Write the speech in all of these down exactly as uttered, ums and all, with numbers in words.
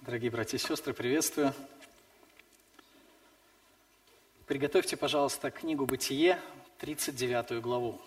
Дорогие братья и сестры, приветствую. Приготовьте, пожалуйста, книгу «Бытие», тридцать девятую главу.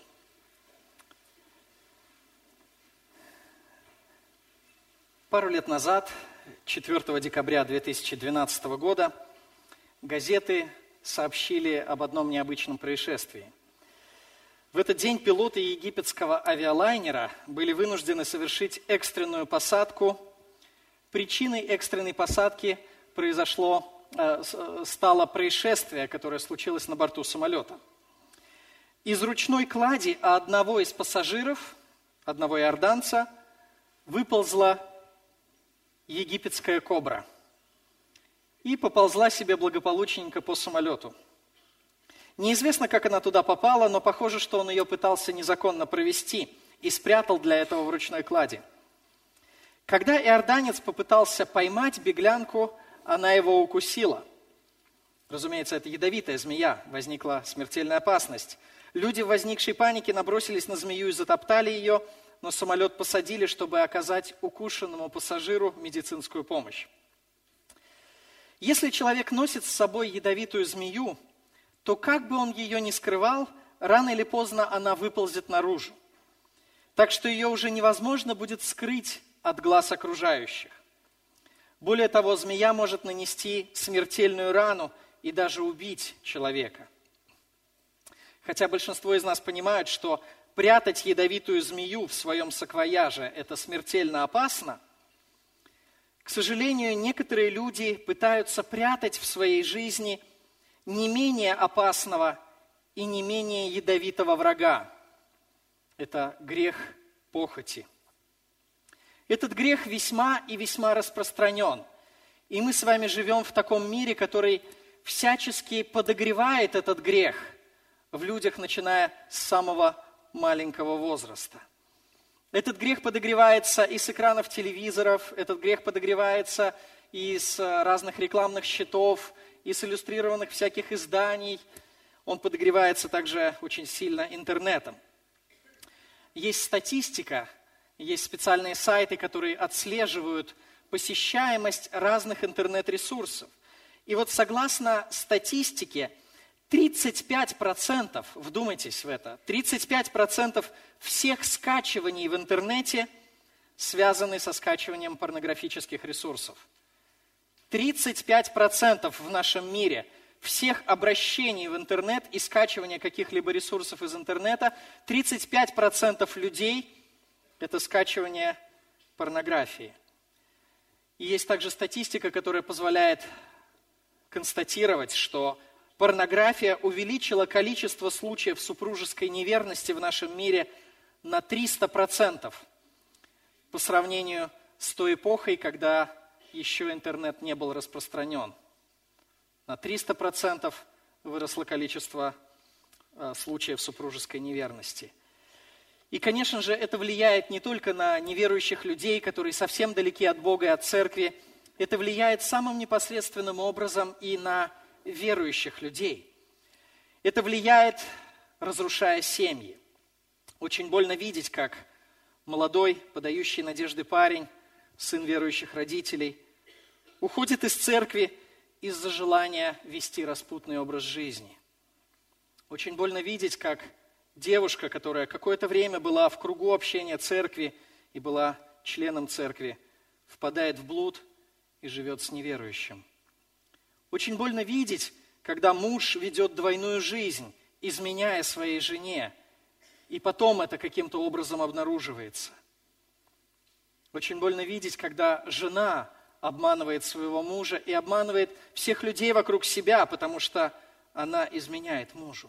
Пару лет назад, четвёртого декабря две тысячи двенадцатого года, газеты сообщили об одном необычном происшествии. В этот день пилоты египетского авиалайнера были вынуждены совершить экстренную посадку. Причиной экстренной посадки произошло, э, стало происшествие, которое случилось на борту самолета. Из ручной клади одного из пассажиров, одного иорданца, выползла египетская кобра и поползла себе благополучненько по самолету. Неизвестно, как она туда попала, но похоже, что он ее пытался незаконно провести и спрятал для этого в ручной клади. Когда иорданец попытался поймать беглянку, она его укусила. Разумеется, это ядовитая змея, возникла смертельная опасность. Люди в возникшей панике набросились на змею и затоптали ее, но самолет посадили, чтобы оказать укушенному пассажиру медицинскую помощь. Если человек носит с собой ядовитую змею, то как бы он ее ни скрывал, рано или поздно она выползет наружу. Так что ее уже невозможно будет скрыть от глаз окружающих. Более того, змея может нанести смертельную рану и даже убить человека. Хотя большинство из нас понимают, что прятать ядовитую змею в своем саквояже – это смертельно опасно, к сожалению, некоторые люди пытаются прятать в своей жизни не менее опасного и не менее ядовитого врага. Это грех похоти. Этот грех весьма и весьма распространен. И мы с вами живем в таком мире, который всячески подогревает этот грех в людях, начиная с самого маленького возраста. Этот грех подогревается и с экранов телевизоров, этот грех подогревается и с разных рекламных щитов, и с иллюстрированных всяких изданий. Он подогревается также очень сильно интернетом. Есть статистика, есть специальные сайты, которые отслеживают посещаемость разных интернет-ресурсов. И вот согласно статистике, тридцать пять процентов, вдумайтесь в это, тридцать пять процентов всех скачиваний в интернете связаны со скачиванием порнографических ресурсов. тридцать пять процентов в нашем мире всех обращений в интернет и скачивания каких-либо ресурсов из интернета, тридцать пять процентов людей – это скачивание порнографии. И есть также статистика, которая позволяет констатировать, что порнография увеличила количество случаев супружеской неверности в нашем мире на триста процентов по сравнению с той эпохой, когда еще интернет не был распространен. На триста процентов выросло количество э, случаев супружеской неверности. И, конечно же, это влияет не только на неверующих людей, которые совсем далеки от Бога и от церкви, это влияет самым непосредственным образом и на верующих людей. Это влияет, разрушая семьи. Очень больно видеть, как молодой, подающий надежды парень, сын верующих родителей, уходит из церкви из-за желания вести распутный образ жизни. Очень больно видеть, как девушка, которая какое-то время была в кругу общения церкви и была членом церкви, впадает в блуд и живет с неверующим. Очень больно видеть, когда муж ведет двойную жизнь, изменяя своей жене, и потом это каким-то образом обнаруживается. Очень больно видеть, когда жена обманывает своего мужа и обманывает всех людей вокруг себя, потому что она изменяет мужу.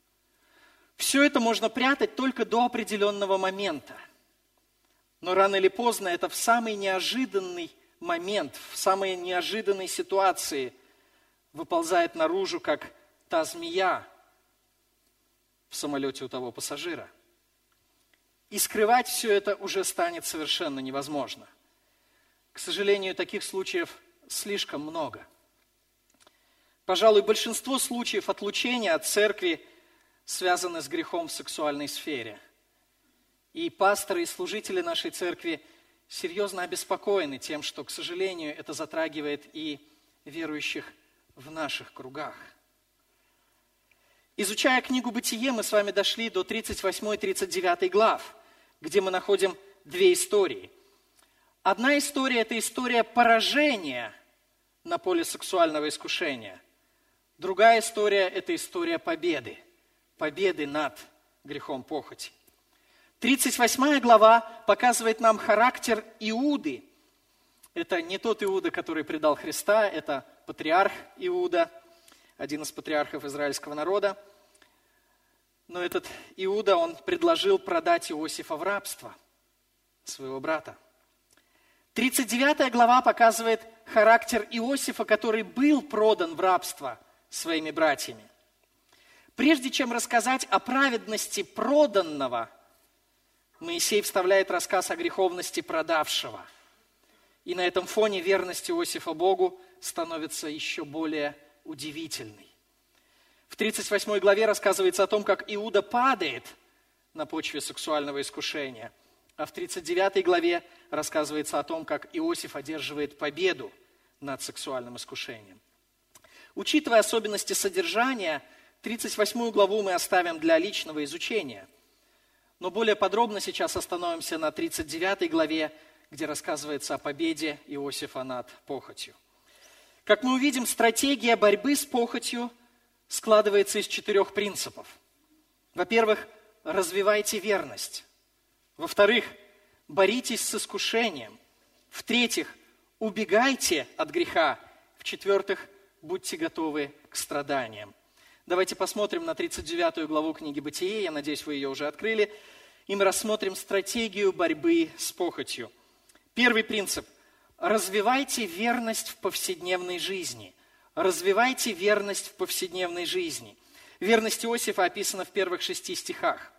Все это можно прятать только до определенного момента. Но рано или поздно это в самый неожиданный момент, в самой неожиданной ситуации выползает наружу, как та змея в самолете у того пассажира. И скрывать все это уже станет совершенно невозможно. К сожалению, таких случаев слишком много. Пожалуй, большинство случаев отлучения от церкви связаны с грехом в сексуальной сфере. И пасторы, и служители нашей церкви серьезно обеспокоены тем, что, к сожалению, это затрагивает и верующих в наших кругах. Изучая книгу «Бытие», мы с вами дошли до тридцать восьмой тридцать девятой глав, где мы находим две истории. Одна история – это история поражения на поле сексуального искушения. Другая история – это история победы, победы над грехом похоти. тридцать восьмая глава показывает нам характер Иуды. Это не тот Иуда, который предал Христа, это патриарх Иуда, один из патриархов израильского народа. Но этот Иуда, он предложил продать Иосифа в рабство, своего брата. тридцать девятая глава показывает характер Иосифа, который был продан в рабство своими братьями. Прежде чем рассказать о праведности проданного, Моисей вставляет рассказ о греховности продавшего. И на этом фоне верность Иосифа Богу становится еще более удивительной. В тридцать восьмой главе рассказывается о том, как Иуда падает на почве сексуального искушения. А в тридцать девятой главе рассказывается о том, как Иосиф одерживает победу над сексуальным искушением. Учитывая особенности содержания, тридцать восьмую главу мы оставим для личного изучения. Но более подробно сейчас остановимся на тридцать девятой главе, где рассказывается о победе Иосифа над похотью. Как мы увидим, стратегия борьбы с похотью складывается из четырех принципов. Во-первых, развивайте верность. Во-вторых, боритесь с искушением. В-третьих, убегайте от греха. В-четвертых, будьте готовы к страданиям. Давайте посмотрим на тридцать девятую главу книги «Бытие». Я надеюсь, вы ее уже открыли. И мы рассмотрим стратегию борьбы с похотью. Первый принцип. Развивайте верность в повседневной жизни. Развивайте верность в повседневной жизни. Верность Иосифа описана в первых шести стихах.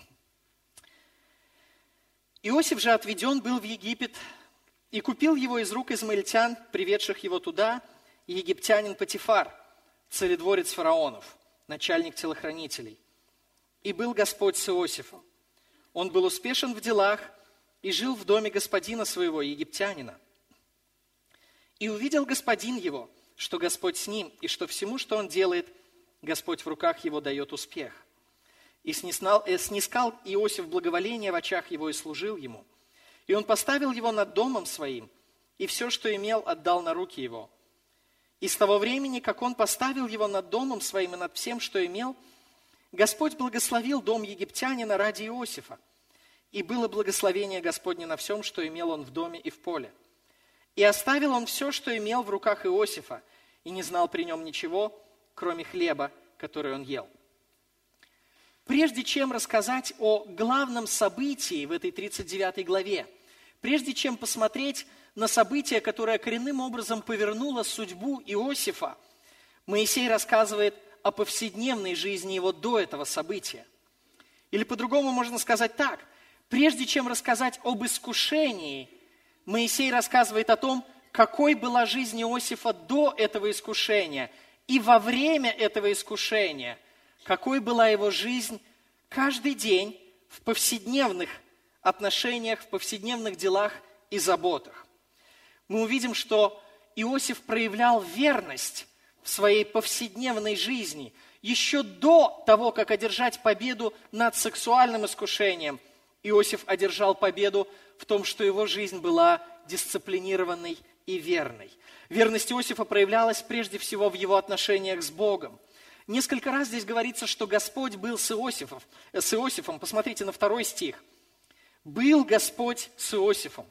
Иосиф же отведен был в Египет и купил его из рук измаильтян, приведших его туда, египтянин Потифар, царедворец фараонов, начальник телохранителей. И был Господь с Иосифом. Он был успешен в делах и жил в доме господина своего, египтянина. И увидел господин его, что Господь с ним, и что всему, что он делает, Господь в руках его дает успех. И снискал, э, снискал Иосиф благоволение в очах его и служил ему. И он поставил его над домом своим, и все, что имел, отдал на руки его. И с того времени, как он поставил его над домом своим и над всем, что имел, Господь благословил дом египтянина ради Иосифа. И было благословение Господне на всем, что имел он в доме и в поле. И оставил он все, что имел в руках Иосифа, и не знал при нем ничего, кроме хлеба, который он ел. Прежде чем рассказать о главном событии в этой тридцать девятой главе, прежде чем посмотреть на событие, которое коренным образом повернуло судьбу Иосифа, Моисей рассказывает о повседневной жизни его до этого события. Или по-другому можно сказать так. Прежде чем рассказать об искушении, Моисей рассказывает о том, какой была жизнь Иосифа до этого искушения и во время этого искушения, какой была его жизнь каждый день в повседневных отношениях, в повседневных делах и заботах. Мы увидим, что Иосиф проявлял верность в своей повседневной жизни еще до того, как одержать победу над сексуальным искушением. Иосиф одержал победу в том, что его жизнь была дисциплинированной и верной. Верность Иосифа проявлялась прежде всего в его отношениях с Богом. Несколько раз здесь говорится, что Господь был с Иосифом. С Иосифом. Посмотрите на второй стих. «Был Господь с Иосифом».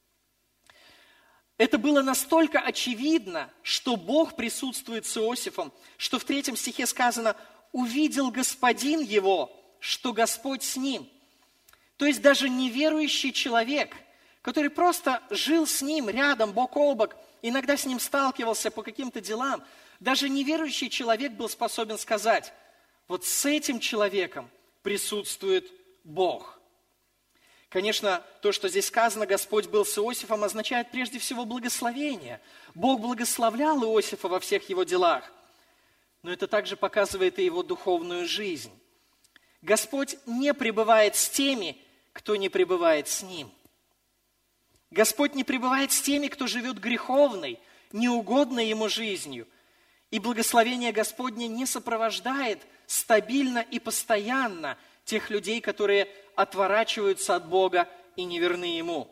Это было настолько очевидно, что Бог присутствует с Иосифом, что в третьем стихе сказано «увидел Господин его, что Господь с ним». То есть даже неверующий человек, который просто жил с ним рядом, бок о бок, иногда с ним сталкивался по каким-то делам, даже неверующий человек был способен сказать, вот с этим человеком присутствует Бог. Конечно, то, что здесь сказано, Господь был с Иосифом, означает прежде всего благословение. Бог благословлял Иосифа во всех его делах, но это также показывает и его духовную жизнь. Господь не пребывает с теми, кто не пребывает с Ним. Господь не пребывает с теми, кто живет греховной, неугодной Ему жизнью. И благословение Господне не сопровождает стабильно и постоянно тех людей, которые отворачиваются от Бога и неверны Ему.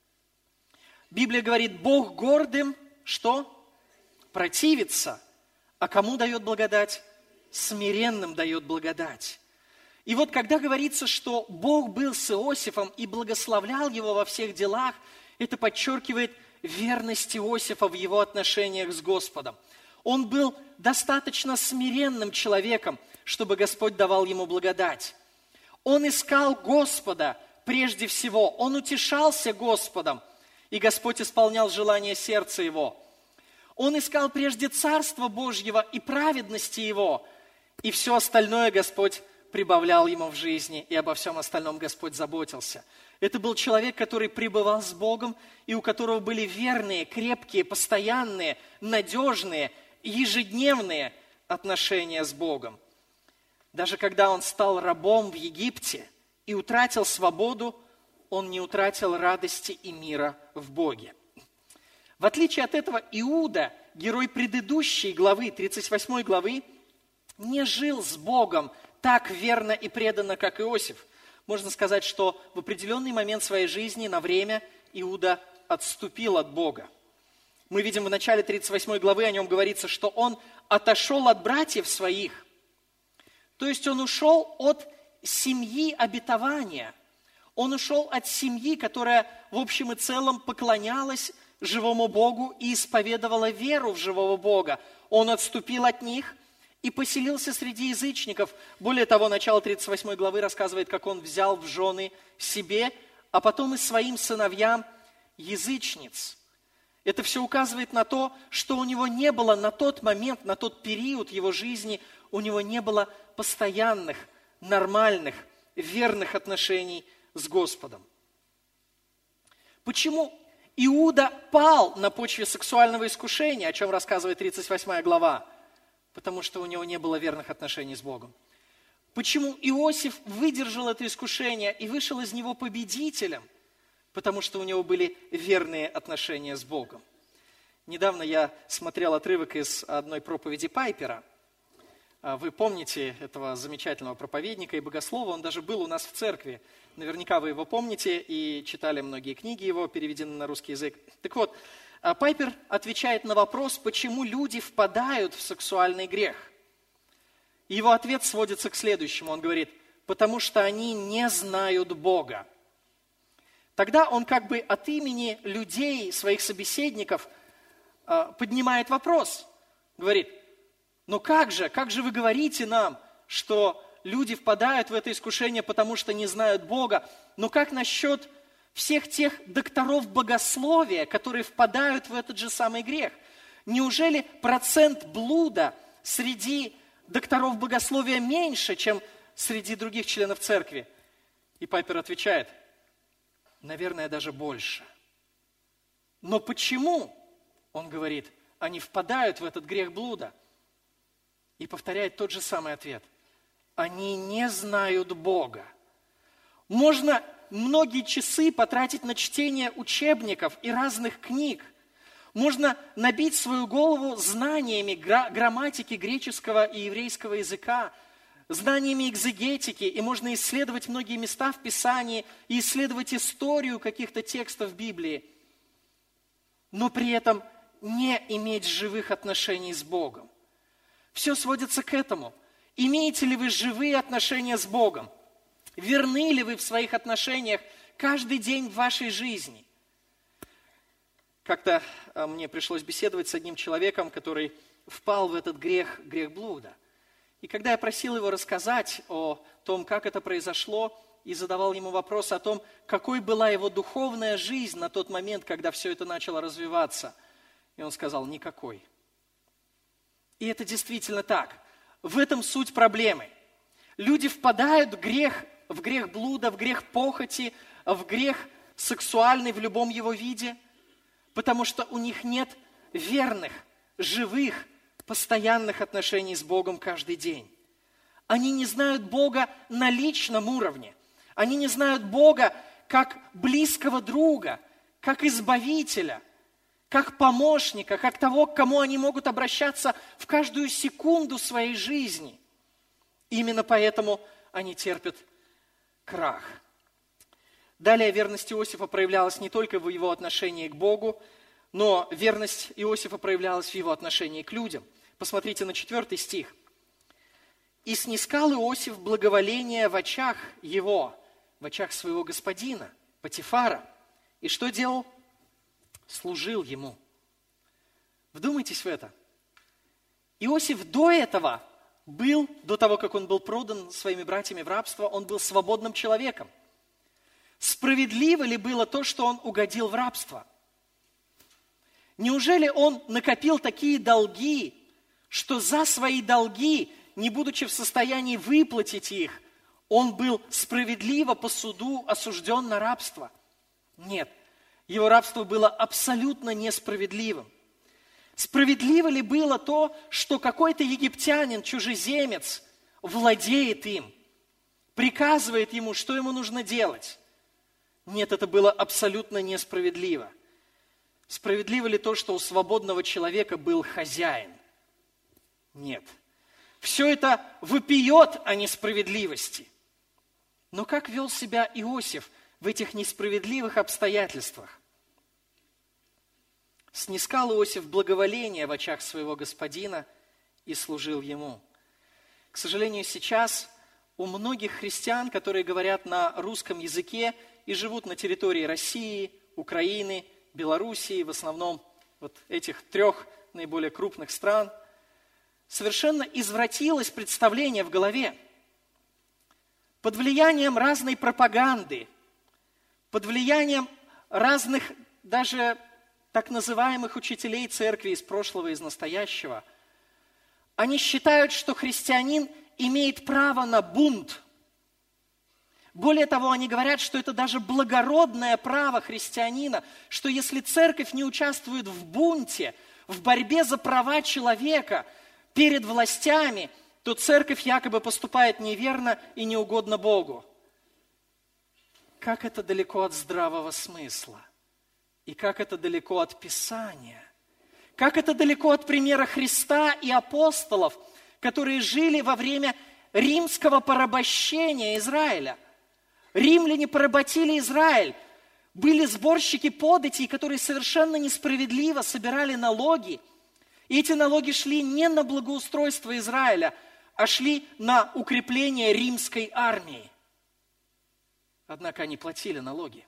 Библия говорит, Бог гордым, что? Противится. А кому дает благодать? Смиренным дает благодать. И вот когда говорится, что Бог был с Иосифом и благословлял его во всех делах, это подчеркивает верность Иосифа в его отношениях с Господом. Он был достаточно смиренным человеком, чтобы Господь давал ему благодать. Он искал Господа прежде всего, он утешался Господом, и Господь исполнял желание сердца его. Он искал прежде Царства Божьего и праведности Его, и все остальное Господь прибавлял ему в жизни, и обо всем остальном Господь заботился. Это был человек, который пребывал с Богом, и у которого были верные, крепкие, постоянные, надежные, ежедневные отношения с Богом. Даже когда он стал рабом в Египте и утратил свободу, он не утратил радости и мира в Боге. В отличие от этого, Иуда, герой предыдущей главы, тридцать восьмой главы, не жил с Богом так верно и преданно, как Иосиф. Можно сказать, что в определенный момент своей жизни на время Иуда отступил от Бога. Мы видим в начале тридцать восьмой главы, о нем говорится, что он отошел от братьев своих. То есть он ушел от семьи обетования. Он ушел от семьи, которая в общем и целом поклонялась живому Богу и исповедовала веру в живого Бога. Он отступил от них и поселился среди язычников. Более того, начало тридцать восьмой главы рассказывает, как он взял в жены себе, а потом и своим сыновьям язычниц. Это все указывает на то, что у него не было на тот момент, на тот период его жизни, у него не было постоянных, нормальных, верных отношений с Господом. Почему Иуда пал на почве сексуального искушения, о чем рассказывает тридцать восьмая глава? Потому что у него не было верных отношений с Богом. Почему Иосиф выдержал это искушение и вышел из него победителем? Потому что у него были верные отношения с Богом. Недавно я смотрел отрывок из одной проповеди Пайпера. Вы помните этого замечательного проповедника и богослова, он даже был у нас в церкви. Наверняка вы его помните и читали многие книги его, переведены на русский язык. Так вот, Пайпер отвечает на вопрос, почему люди впадают в сексуальный грех. Его ответ сводится к следующему. Он говорит, потому что они не знают Бога. Тогда он как бы от имени людей, своих собеседников, поднимает вопрос. Говорит, ну как же, как же вы говорите нам, что люди впадают в это искушение, потому что не знают Бога? Но как насчет всех тех докторов богословия, которые впадают в этот же самый грех? Неужели процент блуда среди докторов богословия меньше, чем среди других членов церкви? И Пайпер отвечает, наверное, даже больше. Но почему, он говорит, они впадают в этот грех блуда? И повторяет тот же самый ответ. Они не знают Бога. Можно многие часы потратить на чтение учебников и разных книг. Можно набить свою голову знаниями грамматики греческого и еврейского языка, знаниями экзегетики, и можно исследовать многие места в Писании и исследовать историю каких-то текстов Библии, но при этом не иметь живых отношений с Богом. Все сводится к этому. Имеете ли вы живые отношения с Богом? Верны ли вы в своих отношениях каждый день в вашей жизни? Как-то мне пришлось беседовать с одним человеком, который впал в этот грех, грех блуда. И когда я просил его рассказать о том, как это произошло, и задавал ему вопрос о том, какой была его духовная жизнь на тот момент, когда все это начало развиваться, и он сказал, никакой. И это действительно так. В этом суть проблемы. Люди впадают в грех, в грех блуда, в грех похоти, в грех сексуальный в любом его виде, потому что у них нет верных, живых, постоянных отношений с Богом каждый день. Они не знают Бога на личном уровне. Они не знают Бога как близкого друга, как избавителя, как помощника, как того, к кому они могут обращаться в каждую секунду своей жизни. Именно поэтому они терпят крах. Далее верность Иосифа проявлялась не только в его отношении к Богу, но верность Иосифа проявлялась в его отношении к людям. Посмотрите на четвертый стих. «И снискал Иосиф благоволение в очах его», в очах своего господина, Потифара. И что делал? Служил ему. Вдумайтесь в это. Иосиф до этого был, до того, как он был продан своими братьями в рабство, он был свободным человеком. Справедливо ли было то, что он угодил в рабство? Неужели он накопил такие долги, что за свои долги, не будучи в состоянии выплатить их, он был справедливо по суду осужден на рабство? Нет, его рабство было абсолютно несправедливым. Справедливо ли было то, что какой-то египтянин, чужеземец, владеет им, приказывает ему, что ему нужно делать? Нет, это было абсолютно несправедливо. Справедливо ли то, что у свободного человека был хозяин? Нет. Все это вопиет о несправедливости. Но как вел себя Иосиф в этих несправедливых обстоятельствах? Снискал Иосиф благоволение в очах своего господина и служил ему. К сожалению, сейчас у многих христиан, которые говорят на русском языке и живут на территории России, Украины, Белоруссии, в основном вот этих трех наиболее крупных стран, совершенно извратилось представление в голове. Под влиянием разной пропаганды, под влиянием разных даже так называемых учителей церкви из прошлого и из настоящего, они считают, что христианин имеет право на бунт. Более того, они говорят, что это даже благородное право христианина, что если церковь не участвует в бунте, в борьбе за права человека перед властями, то церковь якобы поступает неверно и неугодно Богу. Как это далеко от здравого смысла? И как это далеко от Писания? Как это далеко от примера Христа и апостолов, которые жили во время римского порабощения Израиля? Римляне поработили Израиль. Были сборщики податей, которые совершенно несправедливо собирали налоги. И эти налоги шли не на благоустройство Израиля, а шли на укрепление римской армии. Однако они платили налоги.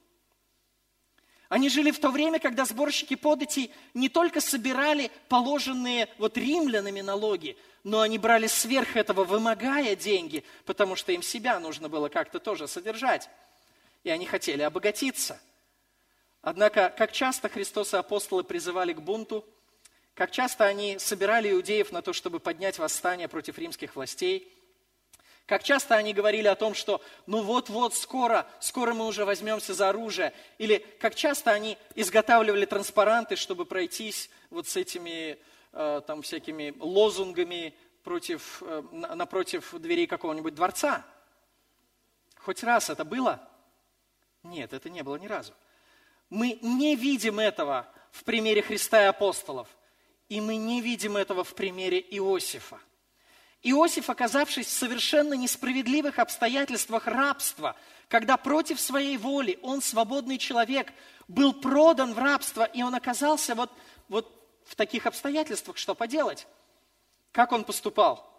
Они жили в то время, когда сборщики податей не только собирали положенные вот римлянами налоги, но они брали сверх этого, вымогая деньги, потому что им себя нужно было как-то тоже содержать. И они хотели обогатиться. Однако, как часто Христос и апостолы призывали к бунту, как часто они собирали иудеев на то, чтобы поднять восстание против римских властей, как часто они говорили о том, что ну вот-вот, скоро, скоро мы уже возьмемся за оружие. Или как часто они изготавливали транспаранты, чтобы пройтись вот с этими э, там всякими лозунгами против, э, напротив дверей какого-нибудь дворца. Хоть раз это было? Нет, это не было ни разу. Мы не видим этого в примере Христа и апостолов. И мы не видим этого в примере Иосифа. Иосиф, оказавшись в совершенно несправедливых обстоятельствах рабства, когда против своей воли он, свободный человек, был продан в рабство, и он оказался вот, вот в таких обстоятельствах, что поделать? Как он поступал?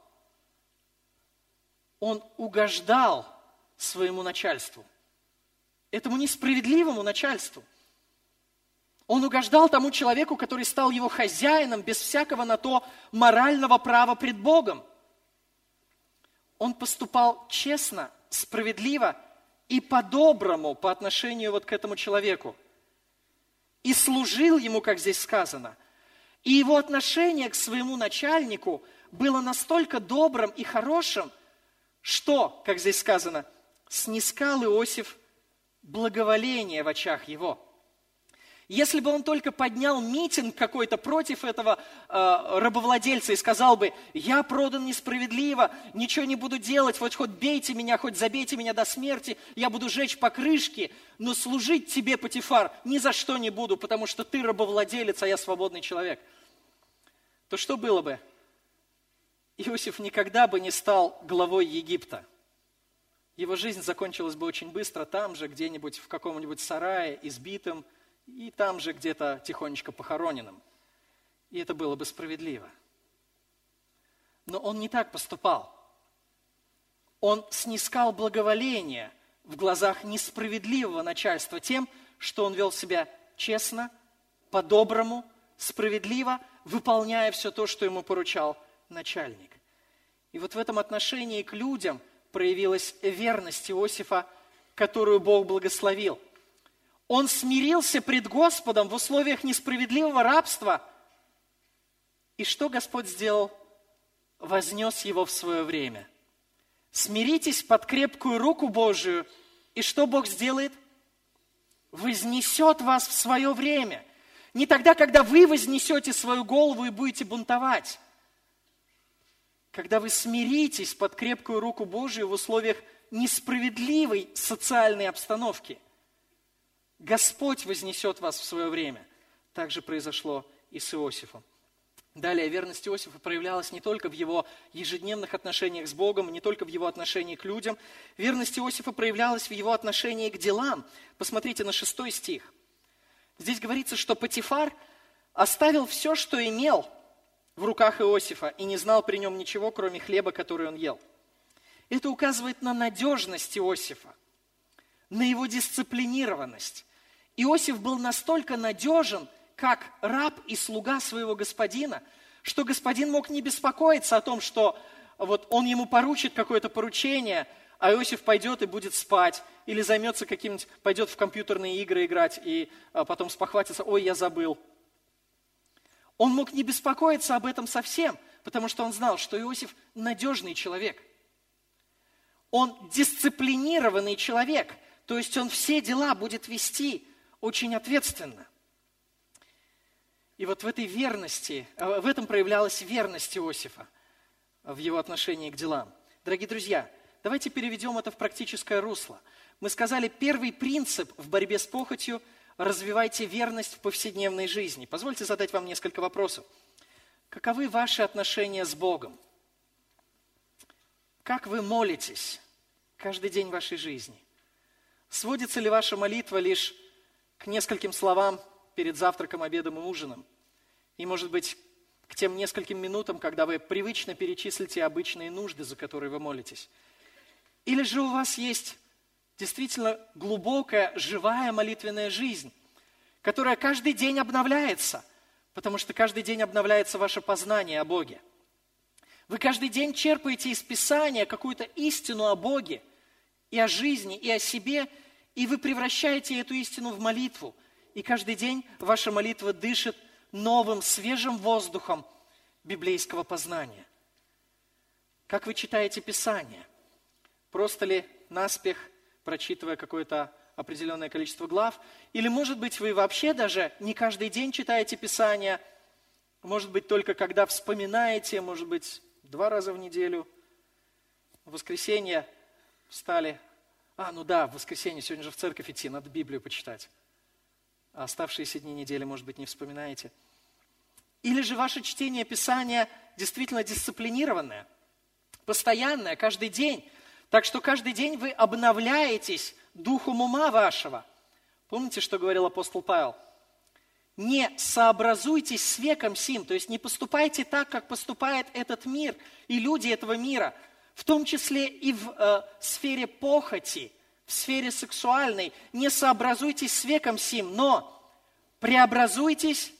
Он угождал своему начальству, этому несправедливому начальству. Он угождал тому человеку, который стал его хозяином, без всякого на то морального права пред Богом. Он поступал честно, справедливо и по-доброму по отношению вот к этому человеку. И служил ему, как здесь сказано. И его отношение к своему начальнику было настолько добрым и хорошим, что, как здесь сказано, снискал Иосиф благоволение в очах его. Если бы он только поднял митинг какой-то против этого э, рабовладельца и сказал бы: я продан несправедливо, ничего не буду делать, вот хоть бейте меня, хоть забейте меня до смерти, я буду жечь покрышки, но служить тебе, Потифар, ни за что не буду, потому что ты рабовладелец, а я свободный человек, то что было бы? Иосиф никогда бы не стал главой Египта. Его жизнь закончилась бы очень быстро, там же, где-нибудь в каком-нибудь сарае, избитым, и там же где-то тихонечко похороненным. И это было бы справедливо. Но он не так поступал. Он снискал благоволение в глазах несправедливого начальства тем, что он вел себя честно, по-доброму, справедливо, выполняя все то, что ему поручал начальник. И вот в этом отношении к людям проявилась верность Иосифа, которую Бог благословил. Он смирился пред Господом в условиях несправедливого рабства. И что Господь сделал? Вознес его в свое время. Смиритесь под крепкую руку Божию, и что Бог сделает? Вознесет вас в свое время. Не тогда, когда вы вознесете свою голову и будете бунтовать. Когда вы смиритесь под крепкую руку Божию в условиях несправедливой социальной обстановки. Господь вознесет вас в свое время. Так же произошло и с Иосифом. Далее, верность Иосифа проявлялась не только в его ежедневных отношениях с Богом, не только в его отношении к людям. Верность Иосифа проявлялась в его отношении к делам. Посмотрите на шестой стих. Здесь говорится, что Потифар оставил все, что имел в руках Иосифа, и не знал при нем ничего, кроме хлеба, который он ел. Это указывает на надежность Иосифа, на его дисциплинированность. Иосиф был настолько надежен, как раб и слуга своего господина, что господин мог не беспокоиться о том, что вот он ему поручит какое-то поручение, а Иосиф пойдет и будет спать, или займется каким-нибудь, пойдет в компьютерные игры играть, и потом спохватится: ой, я забыл. Он мог не беспокоиться об этом совсем, потому что он знал, что Иосиф надежный человек. Он дисциплинированный человек, то есть он все дела будет вести очень ответственно. И вот в этой верности, в этом проявлялась верность Иосифа в его отношении к делам. Дорогие друзья, давайте переведем это в практическое русло. Мы сказали, первый принцип в борьбе с похотью – развивайте верность в повседневной жизни. Позвольте задать вам несколько вопросов. Каковы ваши отношения с Богом? Как вы молитесь каждый день вашей жизни? Сводится ли ваша молитва лишь к нескольким словам перед завтраком, обедом и ужином? И, может быть, к тем нескольким минутам, когда вы привычно перечислите обычные нужды, за которые вы молитесь? Или же у вас есть действительно глубокая, живая молитвенная жизнь, которая каждый день обновляется, потому что каждый день обновляется ваше познание о Боге. Вы каждый день черпаете из Писания какую-то истину о Боге, и о жизни, и о себе, и вы превращаете эту истину в молитву. И каждый день ваша молитва дышит новым, свежим воздухом библейского познания. Как вы читаете Писание? Просто ли наспех, прочитывая какое-то определенное количество глав? Или, может быть, вы вообще даже не каждый день читаете Писание, может быть, только когда вспоминаете, может быть, два раза в неделю. В воскресенье встали. А, ну да, в воскресенье, сегодня же в церковь идти, надо Библию почитать. А оставшиеся дни недели, может быть, не вспоминаете. Или же ваше чтение Писания действительно дисциплинированное, постоянное, каждый день. Так что каждый день вы обновляетесь духом ума вашего. Помните, что говорил апостол Павел? Не сообразуйтесь с веком сим, то есть не поступайте так, как поступает этот мир и люди этого мира, в том числе и в э, сфере похоти, в сфере сексуальной. Не сообразуйтесь с веком сим, но преобразуйтесь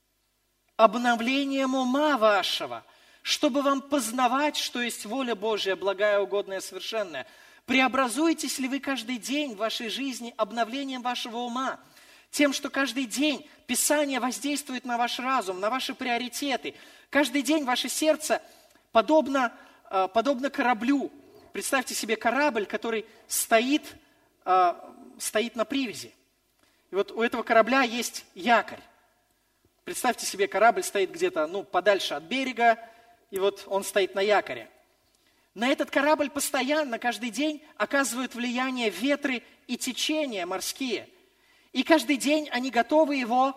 обновлением ума вашего, чтобы вам познавать, что есть воля Божья, благая, угодная, совершенная. Преобразуетесь ли вы каждый день в вашей жизни обновлением вашего ума? Тем, что каждый день Писание воздействует на ваш разум, на ваши приоритеты. Каждый день ваше сердце подобно, подобно кораблю. Представьте себе корабль, который стоит, стоит на привязи. И вот у этого корабля есть якорь. Представьте себе, корабль стоит где-то, ну, подальше от берега, и вот он стоит на якоре. На этот корабль постоянно, каждый день оказывают влияние ветры и течения морские. И каждый день они готовы его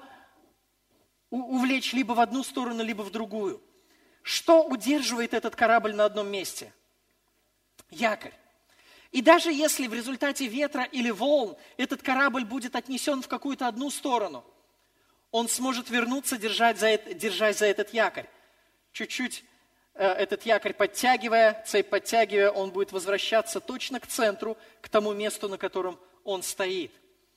увлечь либо в одну сторону, либо в другую. Что удерживает этот корабль на одном месте? Якорь. И даже если в результате ветра или волн этот корабль будет отнесен в какую-то одну сторону, он сможет вернуться, держать за это, держась за этот якорь. Чуть-чуть э, этот якорь подтягивая, цепь подтягивая, он будет возвращаться точно к центру, к тому месту, на котором он стоит.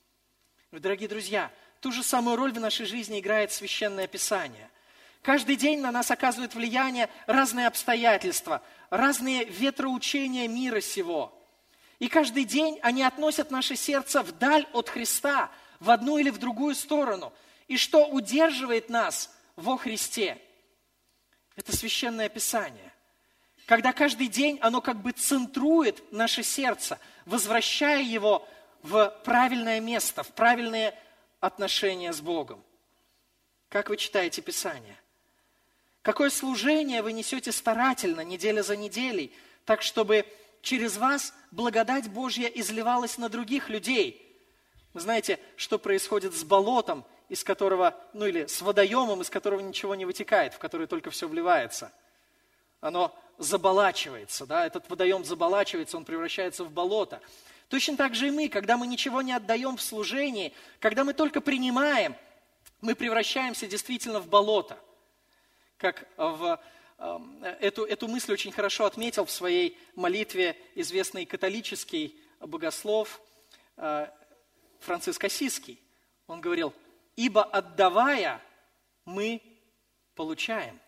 Дорогие друзья, ту же самую роль в нашей жизни играет Священное Писание. Каждый день на нас оказывают влияние разные обстоятельства, разные ветроучения мира сего. И каждый день они относят наше сердце вдаль от Христа, в одну или в другую сторону. И что удерживает нас во Христе? Это Священное Писание. Когда каждый день оно как бы центрует наше сердце, возвращая его в правильное место, в правильные отношения с Богом. Как вы читаете Писание? Какое служение вы несете старательно, неделя за неделей, так, чтобы через вас благодать Божья изливалась на других людей? Вы знаете, что происходит с болотом, из которого, ну или с водоемом, из которого ничего не вытекает, в который только все вливается? Оно заболачивается, да, этот водоем заболачивается, он превращается в болото. Точно так же и мы, когда мы ничего не отдаем в служении, когда мы только принимаем, мы превращаемся действительно в болото. Как в, э, эту, эту мысль очень хорошо отметил в своей молитве известный католический богослов э, Франциск Ассизский. Он говорил: «Ибо отдавая, мы получаем».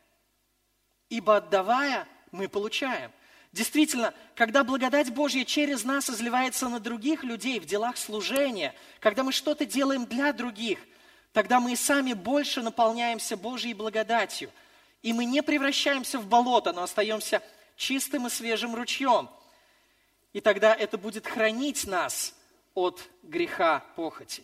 Ибо отдавая, мы получаем. Действительно, когда благодать Божья через нас изливается на других людей в делах служения, когда мы что-то делаем для других, тогда мы и сами больше наполняемся Божьей благодатью. И мы не превращаемся в болото, но остаемся чистым и свежим ручьем. И тогда это будет хранить нас от греха похоти.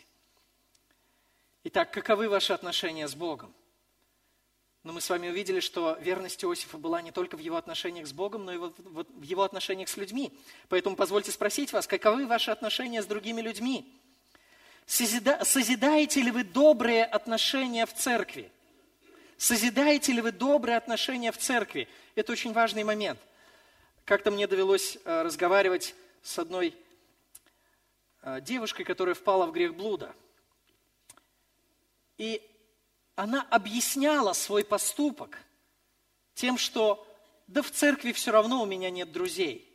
Итак, каковы ваши отношения с Богом? Но мы с вами увидели, что верность Иосифа была не только в его отношениях с Богом, но и в его отношениях с людьми. Поэтому позвольте спросить вас, каковы ваши отношения с другими людьми? Созида... Созидаете ли вы добрые отношения в церкви? Созидаете ли вы добрые отношения в церкви? Это очень важный момент. Как-то мне довелось разговаривать с одной девушкой, которая впала в грех блуда. И она объясняла свой поступок тем, что да в церкви все равно у меня нет друзей.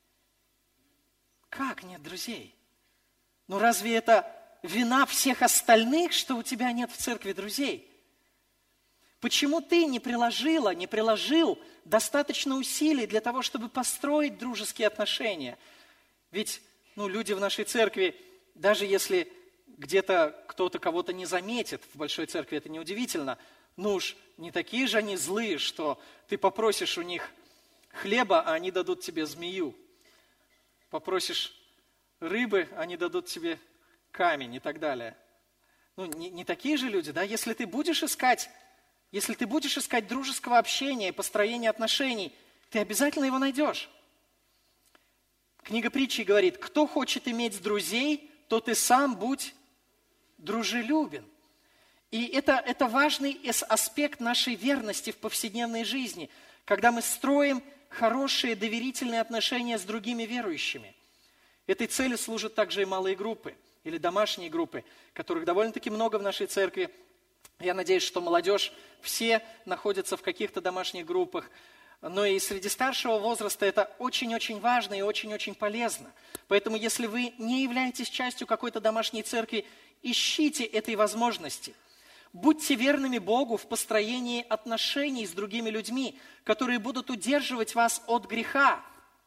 Как нет друзей? Ну разве это вина всех остальных, что у тебя нет в церкви друзей? Почему ты не приложила, не приложил достаточно усилий для того, чтобы построить дружеские отношения? Ведь ну, люди в нашей церкви, даже если где-то кто-то кого-то не заметит, в большой церкви это неудивительно, ну уж не такие же они злые, что ты попросишь у них хлеба, а они дадут тебе змею. Попросишь рыбы, они дадут тебе камень и так далее. Ну, не, не такие же люди, да? Если ты будешь искать, если ты будешь искать дружеского общения и построения отношений, ты обязательно его найдешь. Книга Притчи говорит: кто хочет иметь друзей, то ты сам будь дружелюбен. И это, это важный аспект нашей верности в повседневной жизни, когда мы строим хорошие доверительные отношения с другими верующими. Этой цели служат также и малые группы или домашние группы, которых довольно-таки много в нашей церкви. Я надеюсь, что молодежь все находятся в каких-то домашних группах. Но и среди старшего возраста это очень-очень важно и очень-очень полезно. Поэтому, если вы не являетесь частью какой-то домашней церкви, ищите этой возможности. Будьте верными Богу в построении отношений с другими людьми, которые будут удерживать вас от греха.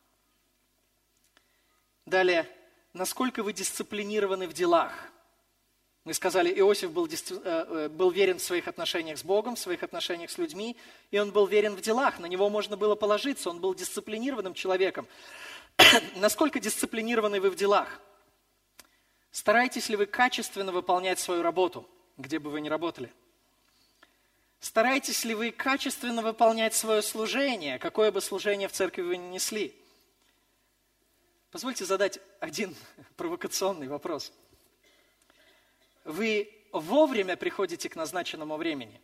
Далее, насколько вы дисциплинированы в делах? Мы сказали, Иосиф был, был верен в своих отношениях с Богом, в своих отношениях с людьми, и он был верен в делах, на него можно было положиться, он был дисциплинированным человеком. Насколько дисциплинированы вы в делах? Стараетесь ли вы качественно выполнять свою работу, где бы вы ни работали? Стараетесь ли вы качественно выполнять свое служение, какое бы служение в церкви вы ни несли? Позвольте задать один провокационный вопрос. Вы вовремя приходите к назначенному времени?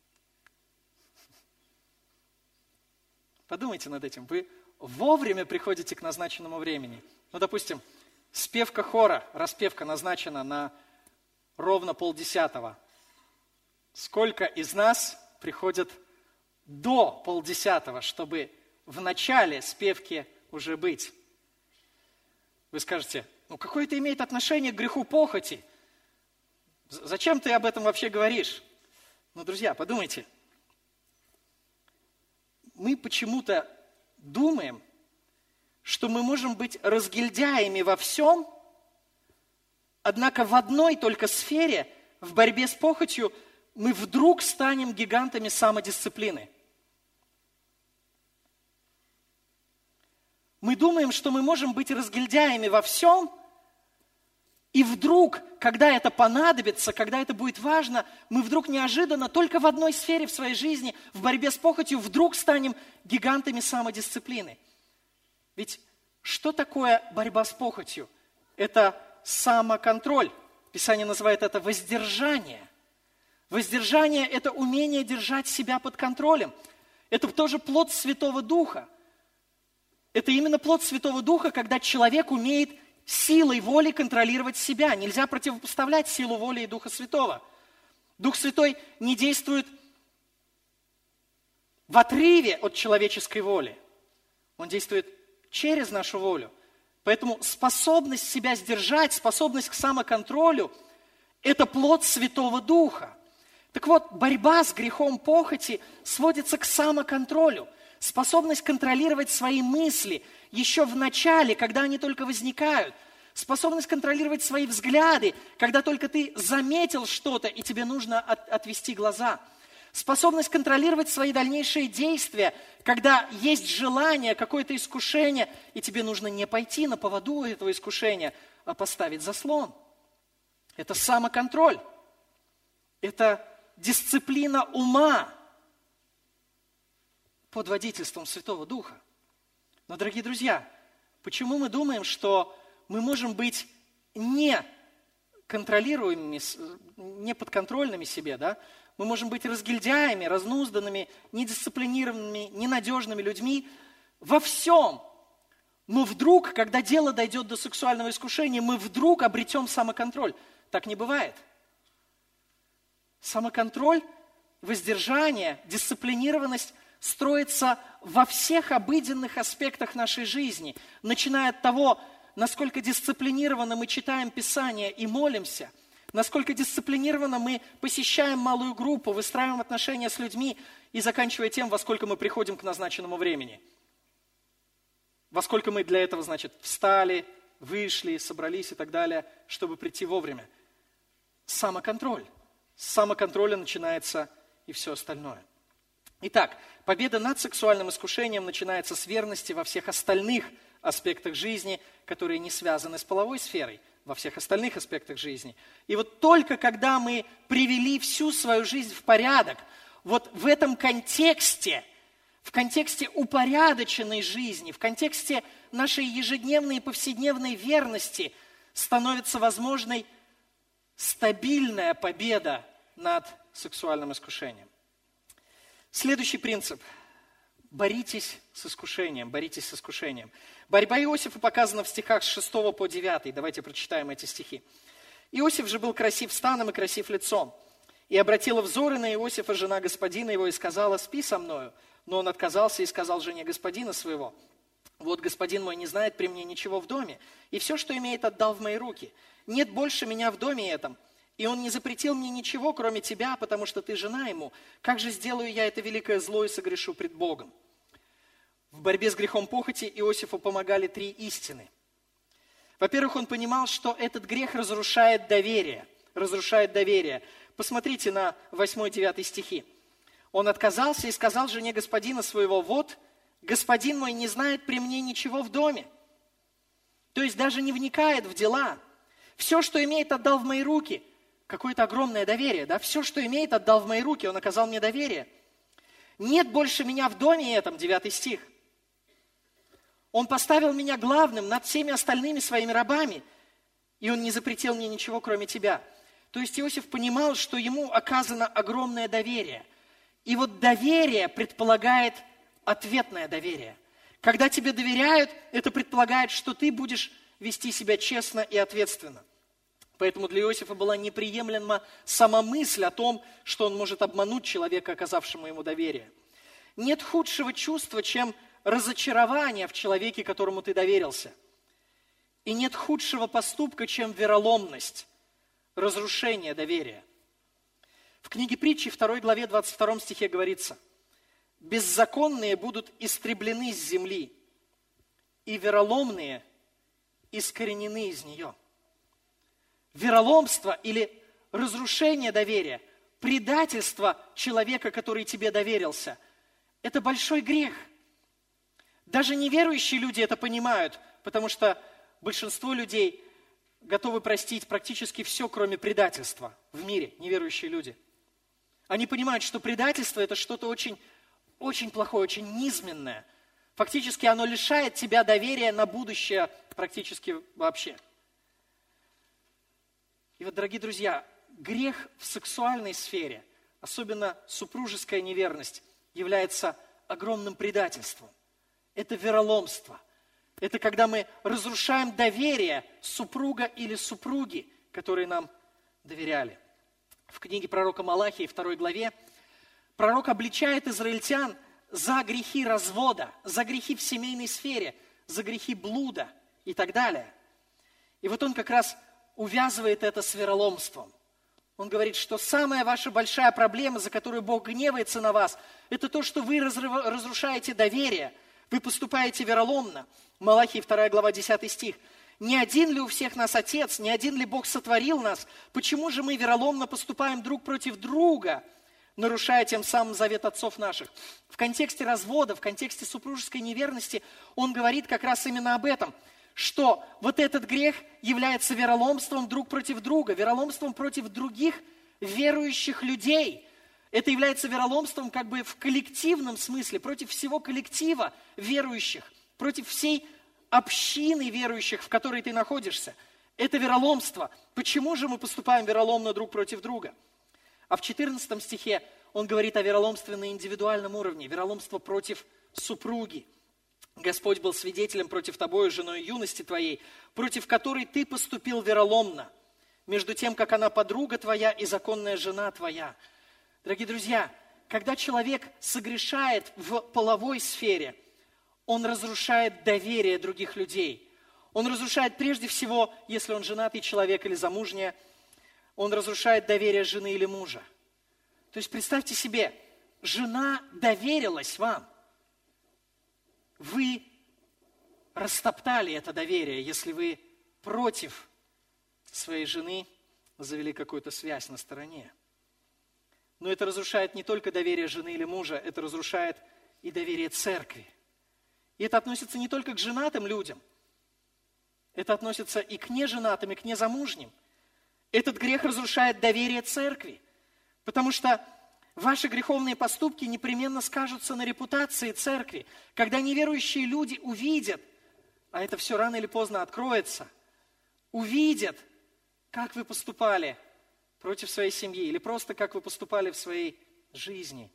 Подумайте над этим. Вы вовремя приходите к назначенному времени? Ну, допустим, спевка хора, распевка назначена на ровно полдесятого. Сколько из нас приходят до полдесятого, чтобы в начале спевки уже быть? Вы скажете, ну какое это имеет отношение к греху похоти? Зачем ты об этом вообще говоришь? Ну, друзья, подумайте. Мы почему-то думаем, что мы можем быть разгильдяями во всем, однако в одной только сфере, в борьбе с похотью, мы вдруг станем гигантами самодисциплины. Мы думаем, что мы можем быть разгильдяями во всем, и вдруг, когда это понадобится, когда это будет важно, мы вдруг неожиданно только в одной сфере в своей жизни, в борьбе с похотью, вдруг станем гигантами самодисциплины. Ведь что такое борьба с похотью? Это самоконтроль. Писание называет это воздержание. Воздержание – это умение держать себя под контролем. Это тоже плод Святого Духа. Это именно плод Святого Духа, когда человек умеет силой воли контролировать себя. Нельзя противопоставлять силу воли и Духа Святого. Дух Святой не действует в отрыве от человеческой воли. Он действует через нашу волю. Поэтому способность себя сдержать, способность к самоконтролю – это плод Святого Духа. Так вот, борьба с грехом похоти сводится к самоконтролю. Способность контролировать свои мысли еще в начале, когда они только возникают. Способность контролировать свои взгляды, когда только ты заметил что-то, и тебе нужно от, отвести глаза. Способность контролировать свои дальнейшие действия, когда есть желание, какое-то искушение, и тебе нужно не пойти на поводу этого искушения, а поставить заслон. Это самоконтроль. Это дисциплина ума под водительством Святого Духа. Но, дорогие друзья, почему мы думаем, что мы можем быть не контролируемыми, не подконтрольными себе, да? Мы можем быть разгильдяями, разнузданными, недисциплинированными, ненадежными людьми во всем. Но вдруг, когда дело дойдет до сексуального искушения, мы вдруг обретем самоконтроль. Так не бывает. Самоконтроль, воздержание, дисциплинированность строится во всех обыденных аспектах нашей жизни, начиная от того, насколько дисциплинированно мы читаем Писание и молимся, насколько дисциплинированно мы посещаем малую группу, выстраиваем отношения с людьми и заканчивая тем, во сколько мы приходим к назначенному времени. Во сколько мы для этого, значит, встали, вышли, собрались и так далее, чтобы прийти вовремя. Самоконтроль. С самоконтроля начинается и все остальное. Итак, победа над сексуальным искушением начинается с верности во всех остальных аспектах жизни, которые не связаны с половой сферой, во всех остальных аспектах жизни. И вот только когда мы привели всю свою жизнь в порядок, вот в этом контексте, в контексте упорядоченной жизни, в контексте нашей ежедневной и повседневной верности становится возможной стабильная победа над сексуальным искушением. Следующий принцип. Боритесь с искушением, боритесь с искушением. Борьба Иосифа показана в стихах с шестого по девятый. Давайте прочитаем эти стихи. «Иосиф же был красив станом и красив лицом. И обратила взоры на Иосифа жена господина его и сказала: спи со мною. Но он отказался и сказал жене господина своего: вот господин мой не знает при мне ничего в доме, и все, что имеет, отдал в мои руки. Нет больше меня в доме этом. И он не запретил мне ничего, кроме тебя, потому что ты жена ему. Как же сделаю я это великое зло и согрешу пред Богом?» В борьбе с грехом похоти Иосифу помогали три истины. Во-первых, он понимал, что этот грех разрушает доверие. Разрушает доверие. Посмотрите на восьмой-девятый стихи. «Он отказался и сказал жене господина своего: вот, господин мой не знает при мне ничего в доме». То есть даже не вникает в дела. Все, что имеет, отдал в мои руки. Какое-то огромное доверие, да? Все, что имеет, отдал в мои руки, он оказал мне доверие. Нет больше меня в доме этом, девятый стих. Он поставил меня главным над всеми остальными своими рабами, и он не запретил мне ничего, кроме тебя. То есть Иосиф понимал, что ему оказано огромное доверие. И вот доверие предполагает ответное доверие. Когда тебе доверяют, это предполагает, что ты будешь вести себя честно и ответственно. Поэтому для Иосифа была неприемлема сама мысль о том, что он может обмануть человека, оказавшему ему доверие. Нет худшего чувства, чем разочарование в человеке, которому ты доверился. И нет худшего поступка, чем вероломность, разрушение доверия. В книге Притчи, второй главе, двадцать втором стихе говорится: «Беззаконные будут истреблены с земли, и вероломные искоренены из нее». Вероломство или разрушение доверия, предательство человека, который тебе доверился, это большой грех. Даже неверующие люди это понимают, потому что большинство людей готовы простить практически все, кроме предательства в мире, неверующие люди. Они понимают, что предательство – это что-то очень, очень плохое, очень низменное. Фактически оно лишает тебя доверия на будущее практически вообще. И вот, дорогие друзья, грех в сексуальной сфере, особенно супружеская неверность, является огромным предательством. Это вероломство. Это когда мы разрушаем доверие супруга или супруги, которые нам доверяли. В книге пророка Малахии, второй главе, пророк обличает израильтян за грехи развода, за грехи в семейной сфере, за грехи блуда и так далее. И вот он как раз увязывает это с вероломством. Он говорит, что самая ваша большая проблема, за которую Бог гневается на вас, это то, что вы разрушаете доверие, вы поступаете вероломно. Малахии, вторая глава, десятый стих. «Не один ли у всех нас Отец, не один ли Бог сотворил нас? Почему же мы вероломно поступаем друг против друга, нарушая тем самым завет отцов наших?» В контексте развода, в контексте супружеской неверности он говорит как раз именно об этом, что вот этот грех является вероломством друг против друга, вероломством против других верующих людей. Это является вероломством как бы в коллективном смысле, против всего коллектива верующих, против всей общины верующих, в которой ты находишься. Это вероломство. Почему же мы поступаем вероломно друг против друга? А в четырнадцатом стихе он говорит о вероломстве на индивидуальном уровне, вероломство против супруги. Господь был свидетелем против тобою, женой юности твоей, против которой ты поступил вероломно, между тем, как она подруга твоя и законная жена твоя. Дорогие друзья, когда человек согрешает в половой сфере, он разрушает доверие других людей. Он разрушает прежде всего, если он женатый человек или замужняя, он разрушает доверие жены или мужа. То есть представьте себе, жена доверилась вам. Вы растоптали это доверие, если вы против своей жены завели какую-то связь на стороне. Но это разрушает не только доверие жены или мужа, это разрушает и доверие церкви. И это относится не только к женатым людям, это относится и к неженатым, и к незамужним. Этот грех разрушает доверие церкви, потому что ваши греховные поступки непременно скажутся на репутации церкви. Когда неверующие люди увидят, а это все рано или поздно откроется, увидят, как вы поступали против своей семьи, или просто как вы поступали в своей жизни.